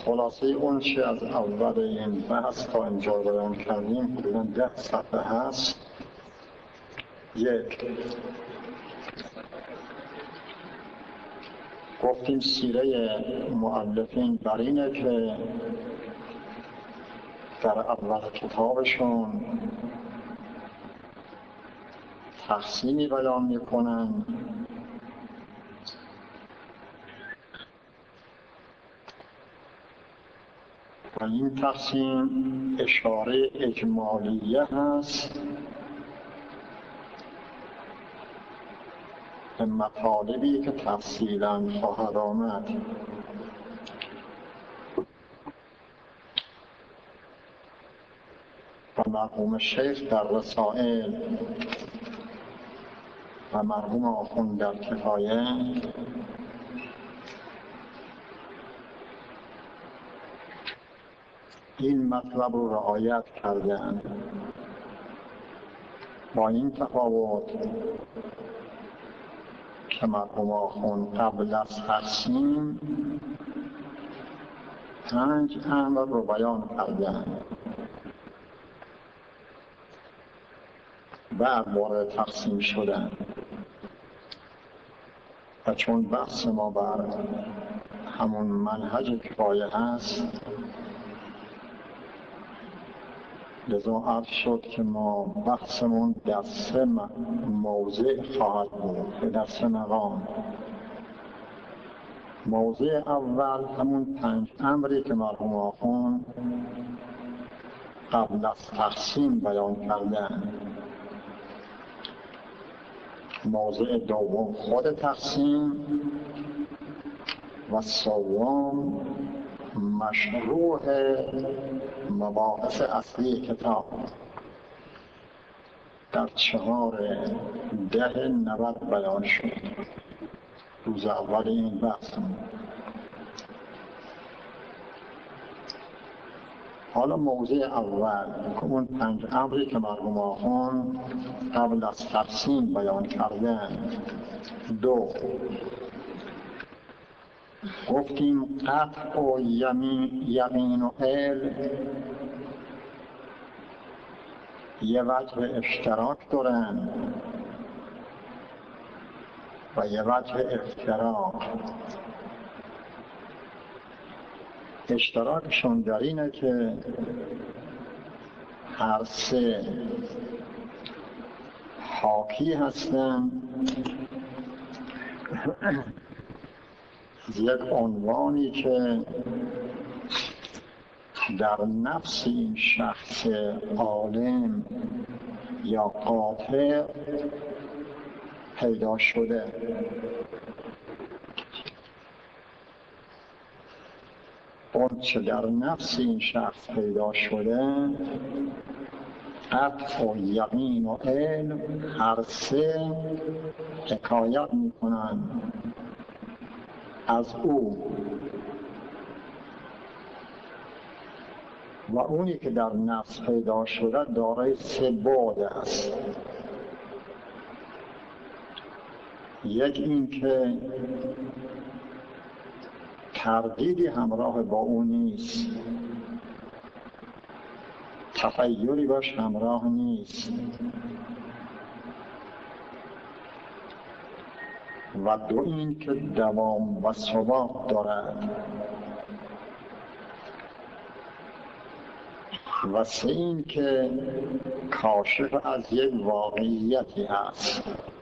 خلاصه اون چی از اول این بحث تا اینجا بیان کردیم حدوداً 10 صفحه هست. یک، گفتیم سیره مؤلفین بر اینه که در اول کتابشون تقسیمی بیان میکنن و این تقسیم اشاره اجمالیه هست به مطالبی که تفصیلاً خواهد آمد. و مرحوم شیخ در رسائل و مرحوم آخوند در کفایه این مطلب رو رعایت کردن، با این تفاوت که مرحوم آخوند قبل از تقسیم 5 امر رو بیان کردن، بعد وارد تقسیم شدن. و چون بحث ما بر همون منهج کفایه هست، لذا عرض شد که ما بحثمون در 3 موضع خواهد بود، در 3 مقام. موضع اول همون 5 امری که مرحوم آخوند قبل از تقسیم بیان کردن. موضع دوم خود تقسیم و سوم مشروع مباحث اصلی کتاب در 4/10/90 بیان شد. روز اول این بحث. حالا موضوع اول که اون 5 امری که مرحوم آخوند قبل از تقسیم بیان کردن. 2، گفتیم قطع و یقین و علم یه وجه اشتراک دارن و یه وجه افتراق. اشتراکشون در اینه که هر 3 حاکی هستن یک عنوانی که در نفس این شخص عالم یا قاطع پیدا شده. اون چه در نفس این شخص پیدا شده، قطع و یقین و علم هر 3 حکایت میکنن از او. و اونی که در نفس پیدا شده دارای 3 بعد است. یک این که تردیدی همراه با اون نیست، تخیلی باش همراه نیست. و 2 این که دوام و ثبات دارد. و 3 این که کاشف از یک واقعیتی هست.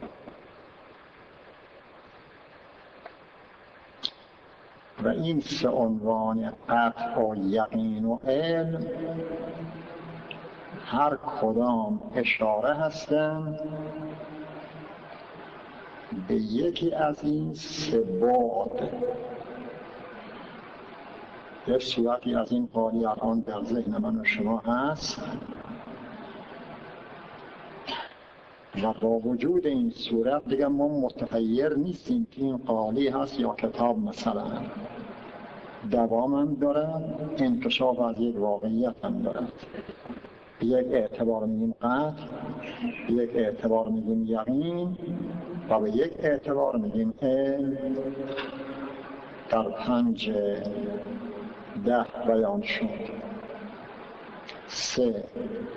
و این 3 عنوان قطع و یقین و علم هر کدام اشاره هستند به یکی از این 3 بعد. یک صورتی از این قالی الان در ذهن من و شما هست و با وجود این صورت دیگه ما متغیر نیستیم که این قالی هست یا کتاب مثلا. دوام هم دارد، انکشاف از یک واقعیت هم دارد. یک اعتبار میگیم قطع، یک اعتبار میگیم یقین و به یک اعتبار میگیم علم. در 5 10 بیان شد. 3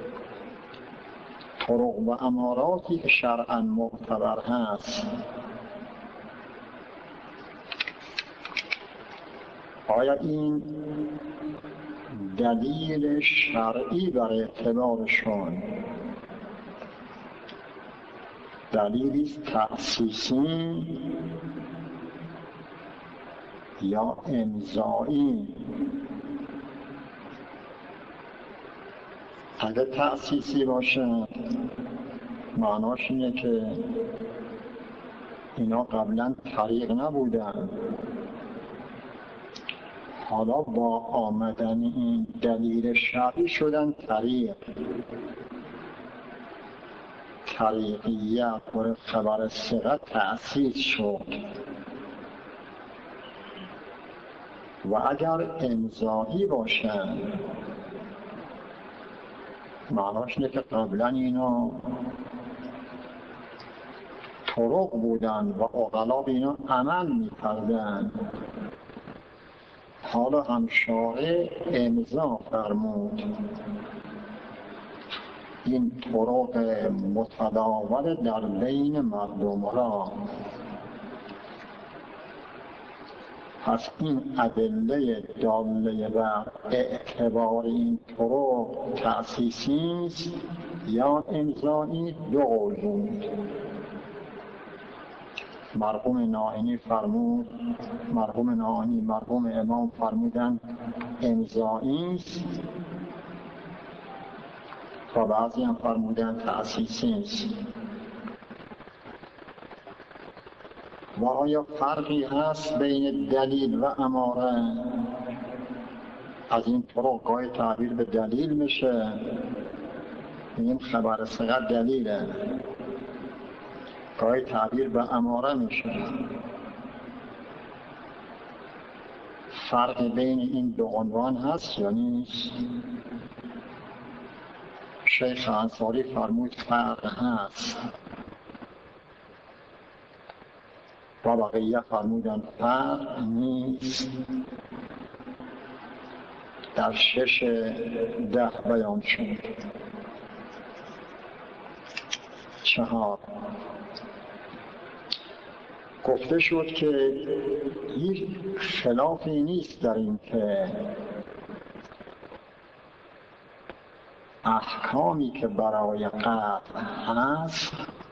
طرق و اماراتی که شرعاً معتبر هست. آیا این دلیل شرعی برای اعتبارشون دلیلی است تأسیسی یا امضایی؟ اگه تأسیسی باشه معناش اینه که اینا قبلا طریق نبودن، حالا با آمدن این دلیل شرعی شدن طریقیت و خبر ثقه تأسیس شد. و اگر امضایی باشن معناش اینه که قبلا اینا طرق بودن و عقلا به اینا عمل می‌کردن، حالا هم شارع امضا فرمود این طرق متداول در بین مردم را. پس این ادله داله بر اعتبار این طرق تأسیسی است یا امضایی؟ 2 قول بود. مرحوم ناینی فرمود، مرحوم امام فرمودن امضایی است و بعضی هم فرمودن تأسیسی است. و آیا فرقی هست بین دلیل و اماره؟ از این طرق گاهی تعبیر به دلیل میشه، این خبر ثقه دلیله، گاهی تعبیر به اماره میشه. فرق بین این 2 عنوان هست یا نیست؟ شیخ انصاری فرمود فرق هست و بقیه فرمودن فرق نیست. در 6:10 بیان شد. 4 گفته شد که هیچ خلافی نیست در این که احکامی که برای قطع هست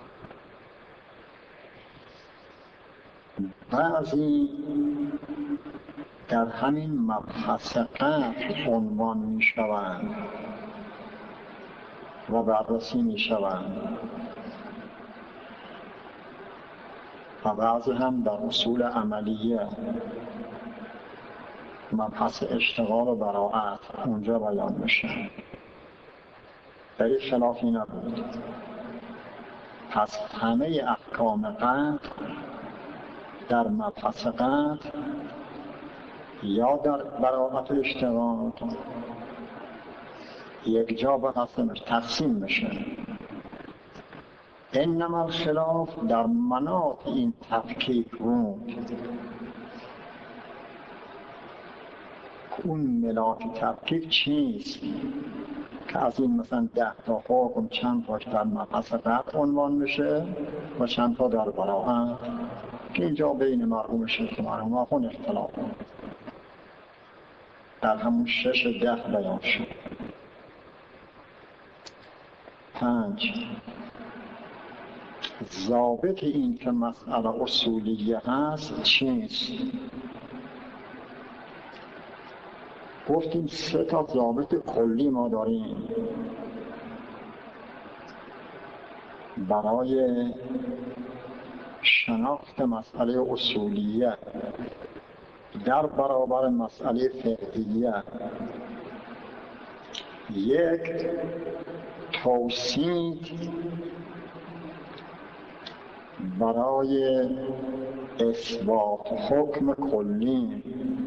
بعضی در همین مبحث قطع عنوان می شوند و بررسی می شوند و بعضی هم در اصول عملیه مبحث اشتغال و براءت اونجا بیان میشه. در این خلافی نبود. پس همه احکام قطع در مبحث قطع یا در براءت و اشتغال یک جا بحث تقسیم میشه. انما الخلاف در مناط این تفکیک بود. اون ملاک تفکیک چیست؟ که از این مثلا 10 تا حکم چند تاش در مبحث قطع عنوان میشه و چند تا در براءت، که اینجا بین مرحوم شیخ و مرحوم آخوند اختلاف بود. در همون 6:10 بیان شد. 5 ضابط این که مسئله اصولیه هست چیست؟ گفتیم 3 تا ضابط کلی ما داریم برای شناخت مسئله اصولیه در برابر مسئله فقهیه. 1 توصیف برای اثبات حکم کلی.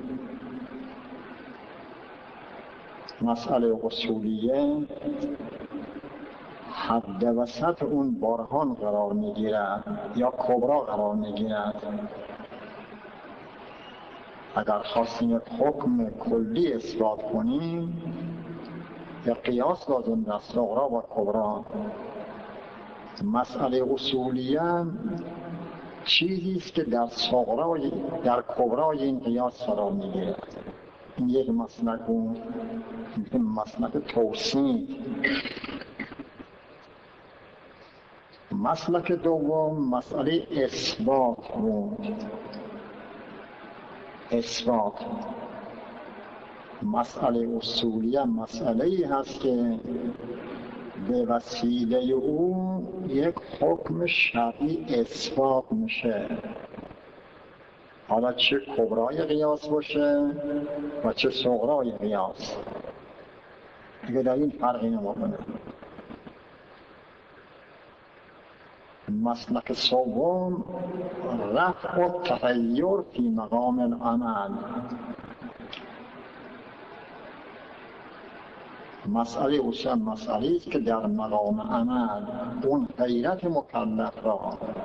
مسئله اصولیه حد وسط اون برهان قرار میگیرد یا کبرا قرار میگیرد. اگر خواستیم یک حکم کلی اثبات کنیم یا قیاس لازم در صغرا و کبرا. مسئله اصولیه چیزی است که در صغرا در کبرای این قیاس قرار میگیره. این یک مسلک بود، مسلک توصیف. مسلک دوم مسئله اثبات بود. اثبات مسئله اصولیه مسئله ای هست که به وسیله او یک حکم شرعی اثبات میشه، حالا چه کبرای قیاس باشه و چه صغرای قیاس، دیگه در این فرقی نمیکنه. مسلک سوم رفع التغیر فی مقام العمل. مسئله اصلا مسئله است که در مقام عمل اون غیرت مکلف را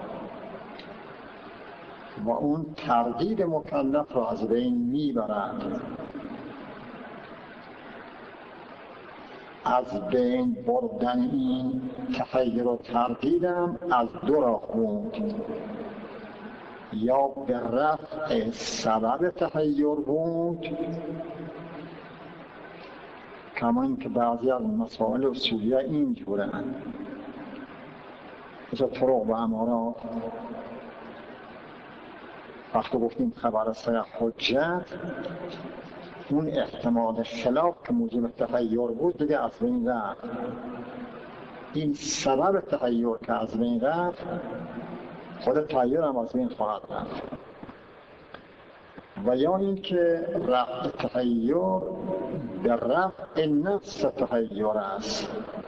و اون تردید مکلف را از بین میبرد. از بین بردن این تغییر و تردیدم از دو راه بود، یا به رفع سبب تغییر بود، کما اینکه بعضی از مسائل اصولیه اینجورن، مثل طرق و امارات. وقتی گفتیم خبر صحیح حجت، اون احتمال خلاف که موجب تغییر بود دیگه از بین رفت. این سبب تغییر که از بین رفت، خود تغییر هم از بین خواهد رفت. و یا این که رفع تغییر به رفع نفس تغییر است،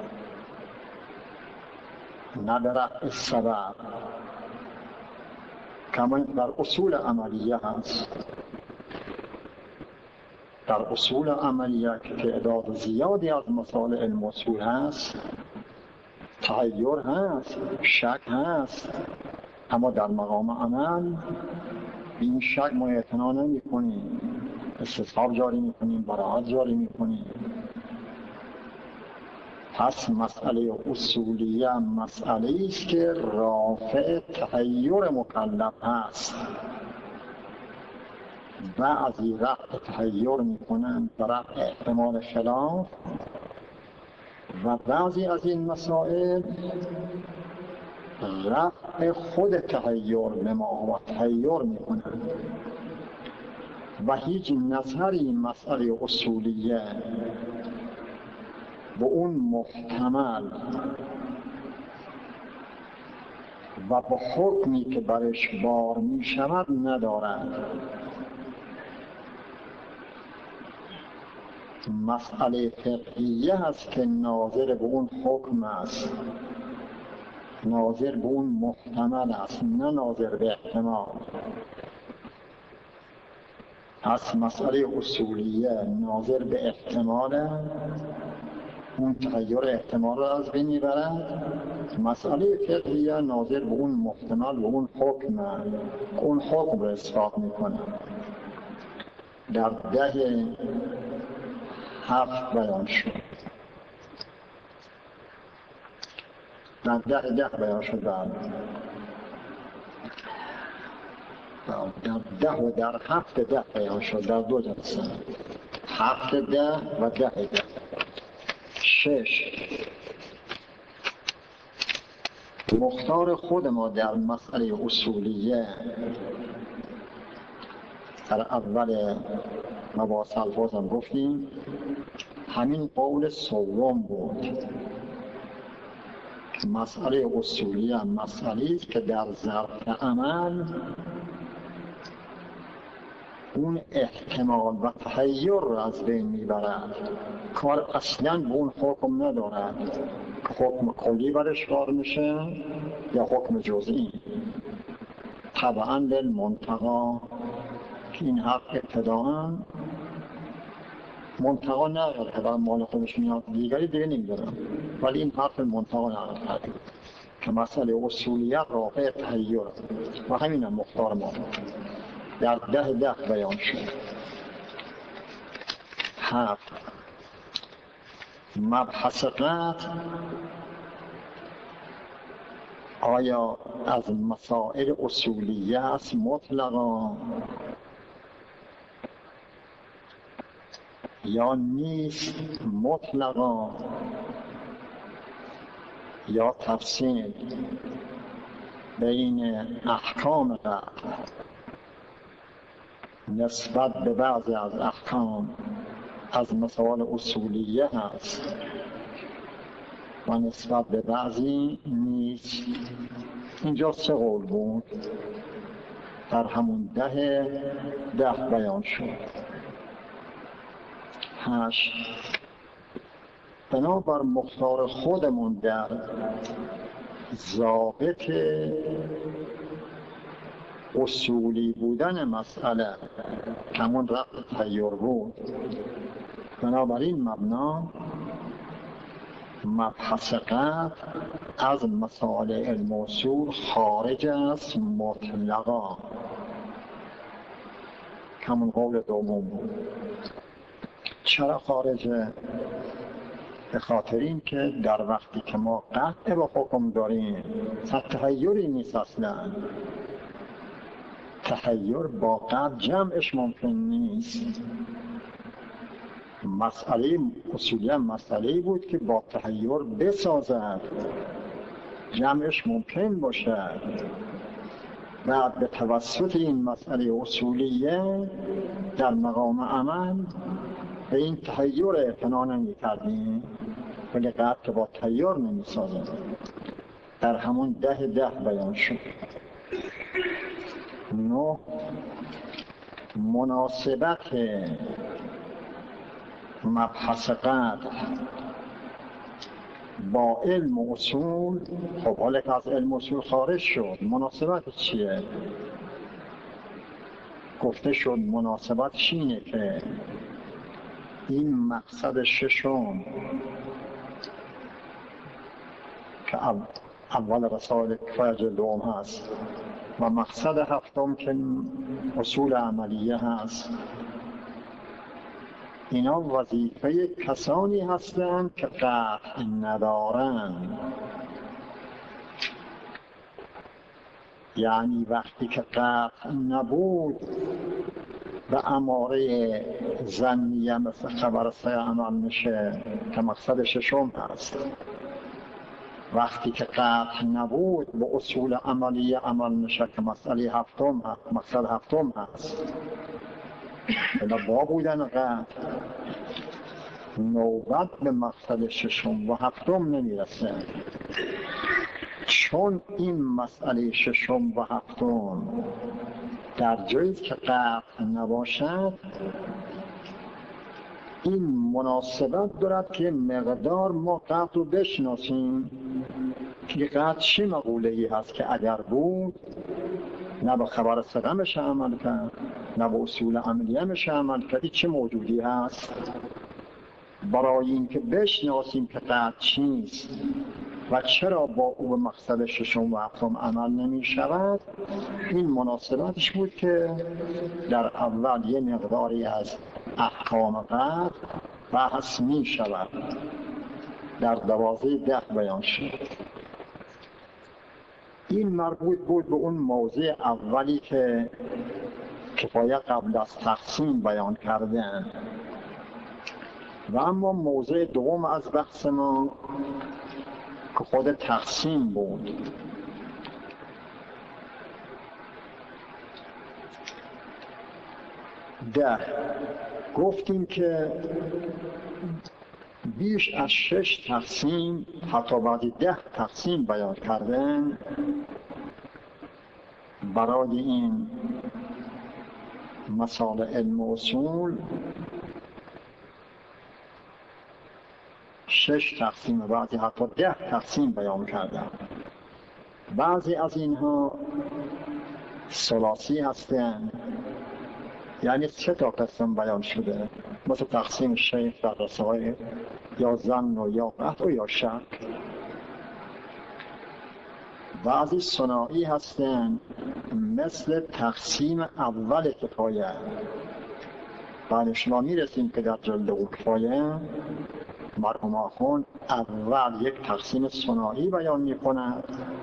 نه به رفع سبب، کما در اصول عملیه هست. در اصول عملیه که تعداد زیادی از مسائل علم اصول هست، تغییر هست، شک هست، اما در مقام عمل این شک ما اعتنا نمی کنیم، استصحاب جاری می کنیم، براءت جاری می کنیم. پس مسئله اصولیه مسئله است که رافع تغییر مکلف هست. بعضی رفع تغییر می کنند به رفع احتمال خلاف، و بعضی از این مسائل رفع خود تغییر نما و تغییر می کنند و هیچ نظری مسئله اصولیه و اون محتمل و با حکمی که برش بار می شود ندارد. مسئله فقهیه هست که ناظر به اون حکم است، ناظر به اون محتمل است، نه ناظر به احتمال. پس مسئله اصولیه ناظر به احتمال، اون تغییر احتمال را از بین میبرد. مسئله فقهیه ناظر به اون محتمل و اون حکم، اون حکم را اثبات میکنه. در 10:7 بیان شد. در 10:10 بیان شد. در 10 و در 7:10 بیان شد، در دو جلسه، 7:10 و 10:10. 6. مختار خود ما در مسئله اصولیه در اول مباحث الفاظ هم گفتیم، همین قول سوم بود که مسئله اصولیه مسئله است که در ظرف عمل اون احتمال و تغییر را از بین میبرد. کار اصلا به اون حکم ندارد که حکم کلی برش کار میشه یا حکم جزئی. طبعا للمنتقا، که این حق ابتداءً منتقا نقل که برای مال خودش میاد، دیگری دیگه نمیدارم، ولی این حرف منتقا نقل کرده که مسئله اصولیت رافع تغییر و همین هم مختار ما. در 10 بیان شد. 7 مبحث قطع آیا از مسائل اصولیه است مطلقا یا نیست مطلقا، یا تفصیل بین احکام قطع نسبت به بعضی از احکام از مسائل اصولیه هست و نسبت به بعضی نیست. اینجا 3 قول بود، در همون 10 بیان شد. 8 بنابر مختار خودمون در ضابط اصولی بودن مسئله همون رفع تحیر بود، بنابراین مبنا مبحث قطع از مسائل علم و اصول خارج است مطلقا، همون قول دوم بود. چرا خارجه؟ به خاطر این که در وقتی که ما قطع به حکم داریم تحیری نیست، اصلا تحیر با قطع جمعش ممکن نیست. مسئله اصولی مسئله بود که با تحیر بسازد، جمعش ممکن باشد. بعد به توسط این مسئله اصولیه در مقام عمل به این تحیر اعتنا نمی‌کردیم، ولی قطع که با تحیر نمی‌سازد. در همون 10 بیان شد. 9 مناسبت مبحث قطع با علم و اصول. خب حالا که از علم و اصول خارج شد، مناسبت چیه؟ گفته شد مناسبتش اینه که این مقصد ششم که اول رسائل کفایت دوم هست و مقصد هفتم که اصول عملیه هست، اینا وظیفه کسانی هستند که قطع ندارند. یعنی وقتی که قطع نبود به اماره ظنیه مثل خبر سه عمل میشه که مقصد ششم هست. وقتی که قطع نبود به اصول عملیه عمل میشه که مسئله هفتم هست، مقصد هفتم هست. اینا با بودن قطع نوبت به مقصد ششم و هفتم نمیرسه، چون این مسئله ششم و هفتم در جایی که قطع نباشد این مناسبت دارد که مقدار ما قطع رو بشناسیم که قطع چی مقوله‌ای هست که اگر بود نه به خبر صدق میشه عمل کرد، نه به اصول عملیه میشه عمل کرد. چه موجودی هست؟ برای اینکه بشناسیم که قطع چیست و چرا با او به مقصد ششم و هفتم عمل نمی شود، این مناسبتش بود که در اول یه مقداری از احکام قطع بحث می شود. در 12 بیان شد. این مربوط بود به اون موضوع اولی که کفایه قبل از تقسیم بیان کردن. و اما موضوع دوم از بحث ما که خود تقسیم بود. گفتیم که بیش از 6 تقسیم، حتی بعضی 10 تقسیم بیان کردن برای این مسائل علم و اصول. 6 تقسیم، بعضی حتی 10 تقسیم بیان کردن. بعضی از اینها ثلاثی هستند، یعنی 3 تا قسم بیان شده، مثل تقسیم شیخ در رسائل، یا ظن و یا قطع و یا شک. بعضی ثنایی هستند مثل تقسیم اول کفایه. بعد شما میرسیم که در جلد او کفایه مرحوم آخوند اول یک تقسیم ثنایی بیان میکند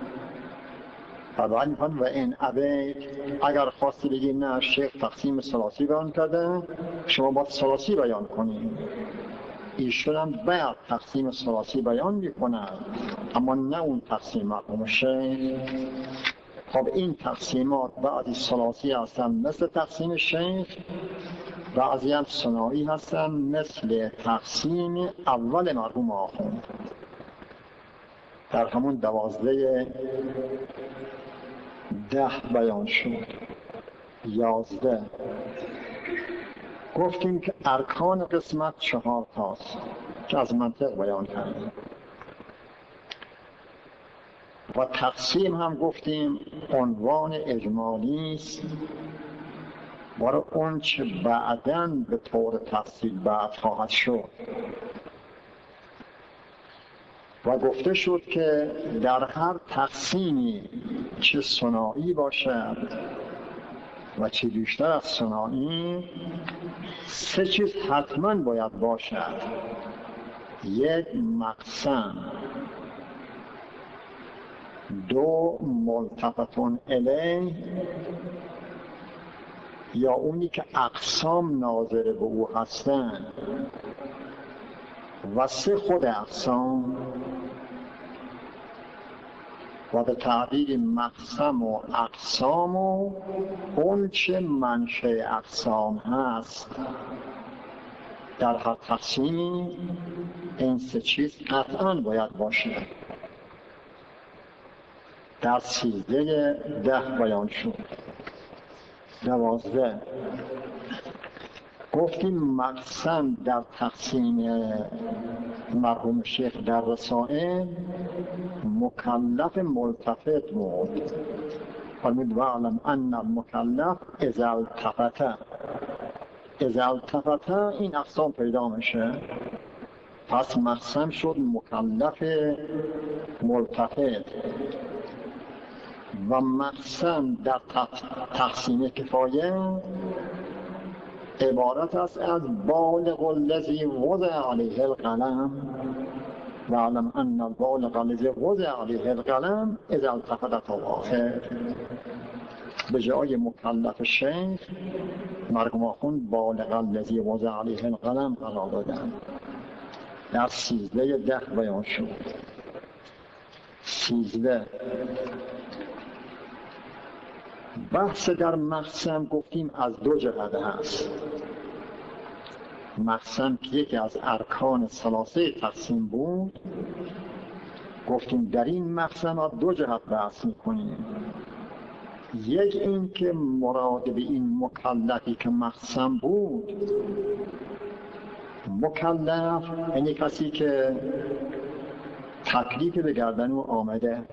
و بعد میکنه و این ابید، اگر خواستی بگیم نه شیخ تقسیم ثلاثی بیان کرده، شما باید ثلاثی بیان کنیم. ایشون هم بعد تقسیم ثلاثی بیان میکند، اما نه اون تقسیم مرحوم شیخ. خب این تقسیمات بعضی ثلاثی هستن مثل تقسیم شیخ، بعضی هم ثنایی هستن مثل تقسیم اول مرحوم آخوند. در همون 12 بیان شد. 11 گفتیم که ارکان قسمت 4 تاست که از منطق بیان کردیم و تقسیم هم گفتیم عنوان اجمالی است برای اون چه بعداً به طور تفصیل بعد خواهد شد. و گفته شد که در هر تقسیمی چه ثنایی باشد و چه بیشتر از ثنایی، 3 چیز حتما باید باشد: یک مقسم، 2 ملتفتون الیه یا اونی که اقسام ناظر به او هستند، و 3 خود اقسام. و به تعبیر مقسم و اقسام و اون چه منشأ اقسام هست در هر تقسیمی، این 3 چیز قطعاً باید باشه. در 13 بیان شد. 12 گفتیم مقسم در تقسیم مرحوم شیخ در رسائل مکلف ملتفت بود. فرمود واعلم ان المکلف اذا التفت این اقسام پیدا میشه. پس مقسم شد مکلف ملتفت. و مقسم در تقسیم کفایه عبارت است از بالغ الذی وضع علیه القلم و علم ان البالغ الذی وضع علیه القلم اذا التفت آخر. به جای مکلف شیخ مرحوم آخوند بالغ الذی وضع علیه القلم قرار دادن. در 13 بیان شد. 13 بحث در مقسم گفتیم از 2 جهت هست. مقسم که یکی از ارکان ثلاثه تقسیم بود، گفتیم در این مقسم از 2 جهت بحث میکنیم. یک این که مراد به این مکلفی که مقسم بود، مکلف یعنی کسی که تکلیف به گردن او آمده.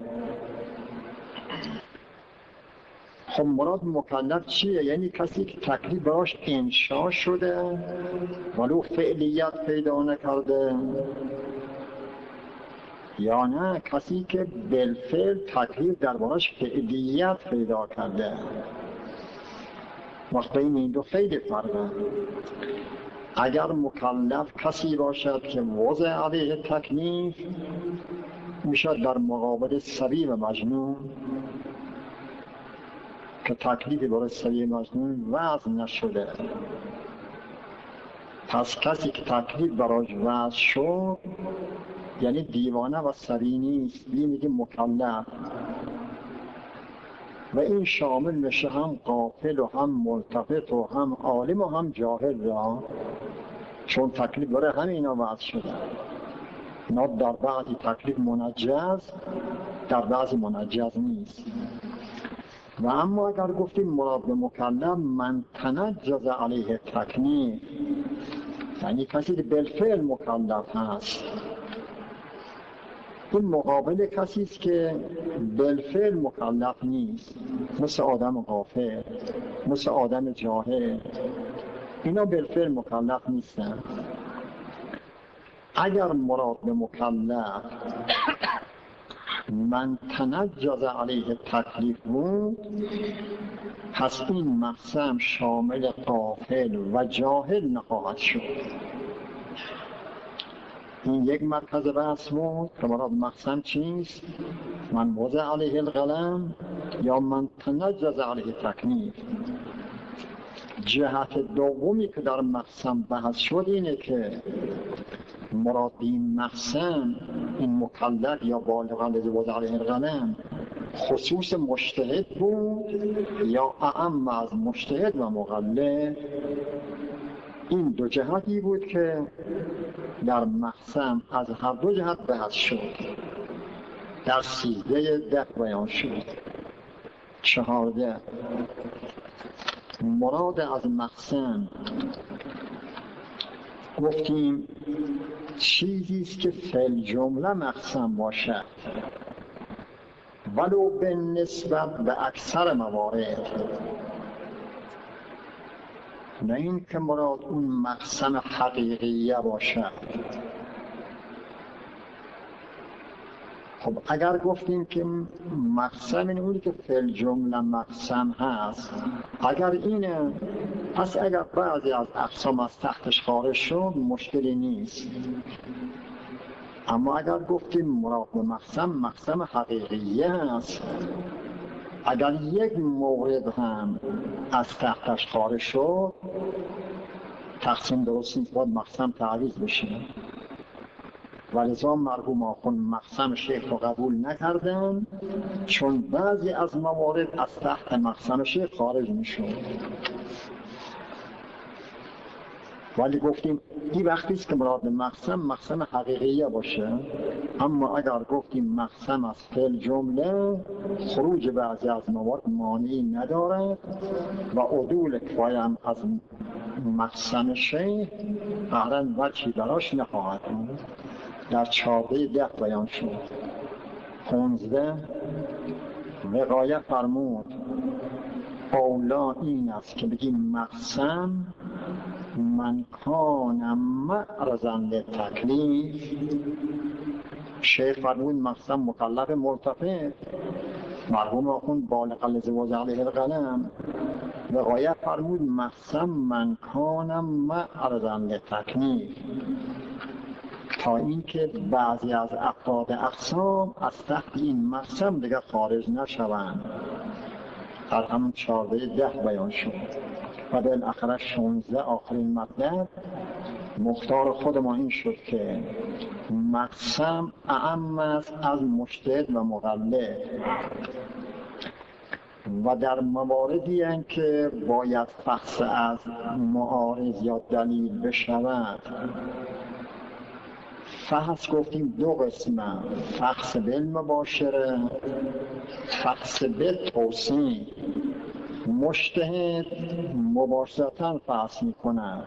خب مراد مکلف چیه؟ یعنی کسی که تکلیف براش انشا شده ولو فعلیت پیدا نکرده، یا نه کسی که بالفعل تکلیف در براش فعلیت پیدا کرده. وقت بین این 2 خیلی فرقه. اگر مکلف کسی باشد که وضع علیه تکلیف، میشد در مقابل صبی و مجنون که تکلیفی برای صبی مجنون وضع نشده. پس کسی که تکلیف برای وضع شد یعنی دیوانه و صبی نیست، میگه مکلف. و این شامل میشه هم غافل و هم ملتفت و هم عالم و هم جاهل را، چون تکلیف برای همه اینا وضع شده. اینا در بعضی تکلیف منجز، در بعضی منجز نیست. و اما اگر گفتیم مراد به مکلف من تنجز علیه تکلیف، یعنی کسی که بالفعل مکلف هست، این مقابل کسی است که بالفعل مکلف نیست، مثل آدم غافل، مثل آدم جاهل. اینا بالفعل مکلف نیستن. اگر مراد به مکلف من تنجز علیه تکلیف بود، پس این مقسم شامل غافل و جاهل نخواهد شد. این یک مرکز بحث بود که مراد مقسم چیست؟ من وضع علیه القلم یا من تنجز علیه تکلیف. جهت دومی که در مقسم بحث شد اینه که مراد این مقسم این مکلف یا بالغ الذی وضع علیه القلم خصوص مجتهد بود یا اعم از مجتهد و مقلد. این دو جهتی بود که در مقسم از هر دو جهت بحث شد، در 13 بیان شد. 14 مراد از مقسم گفتیم چیزی است که فی جمله مقسم باشد ولو به نسبت به اکثر موارد، نه این که مراد اون مقسم حقیقیه باشد. خب اگر گفتیم که مقسم این اونی که فی الجمله مقسم هست، اگر اینه، پس اگر بعضی از اقسام از تحتش خارج شد مشکلی نیست. اما اگر گفتیم مراد به مقسم حقیقیه هست، اگر یک مورد هم از تحتش خارج شد تقسیم درست نیست، باید مقسم تعویض بشه. ولذا مرحوم آخوند مقسم شیخ رو قبول نکردن، چون بعضی از موارد از تحت مقسم شیخ خارج میشون. ولی گفتیم این وقتی است که مراد مقسم حقیقیه باشه. اما اگر گفتیم مقسم از فعل جمله، خروج بعضی از موارد مانعی ندارد و عدول کفایه هم از مقسم شیخ قهرن وجهی براش نخواهد بود. در 14 بیان شد. 15 وقایه فرمود اولا این است که بگیم مقسم من کان معرضا للتکلیف. شیخ فرمود مقسم مکلف مرتفع، مرحوم آخوند بالغ الذی وضع علیه القلم. وقایه فرمود مقسم من کان معرضا للتکلیف، تا اینکه بعضی از افراد اقسام از تحت این مقسم دیگه خارج نشوند. در همون 14 بیان شد. و بالاخره 16 آخرین مطلب مختار خود ما این شد که مقسم اعم است از مجتهد و مقلد و در مواردی هستند که باید فحص از معارض یا دلیل بشود. فحص گفتیم دو قسمه، فحص بالمباشره، فحص بالتوصیل. مجتهد مباشرتاً فحص می‌کند،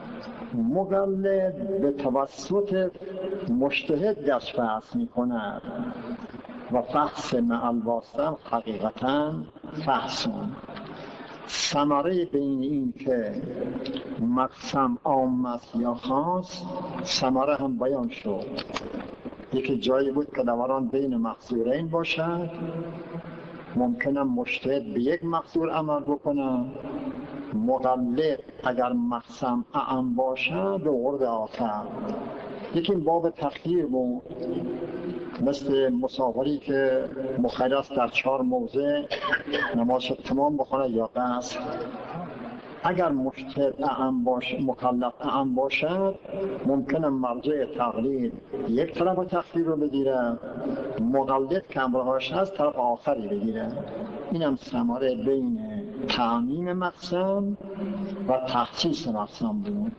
مقلد به توسط مجتهد دست فحص می‌کند و فحص مع الواسطه حقیقتاً فحصون. ثمره بین این که مقسم عام است یا خاص، ثمره هم بیان شد. یکی جایی بود که دوران بین مقصورین باشد، ممکنه مجتهد به یک مقصور عمل بکنه، مقلد اگر مقسم اعم باشه به عرض آخر. یکی باب تخییر بود، مثل مسافری که مخیر است در 4 موضع نمازش تمام بخونه یا قصر. اگر مجتهد اعم باشه، مکلف اعم باشد، ممکنه مرجع تقلید یک طرف تخییر رو بگیره، مقلد که همراهش هست طرف آخری بگیره. این هم ثمره بین تعمیم مقسم و تخصیص مقسم بود.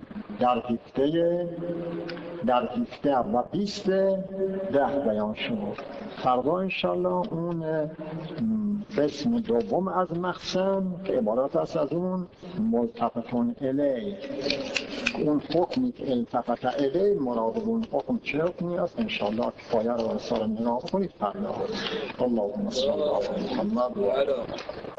در 17 و 20 بیان شد. فردا انشالله اون قسم دوم از مقسم که عبارت است از اون ملتفتون الی، اون حکمی که التفت الی مراد اون حکم چه حکمی است انشالله کفایه رو سال نگاه کنید فردا. اللهم صل علی محمد و علی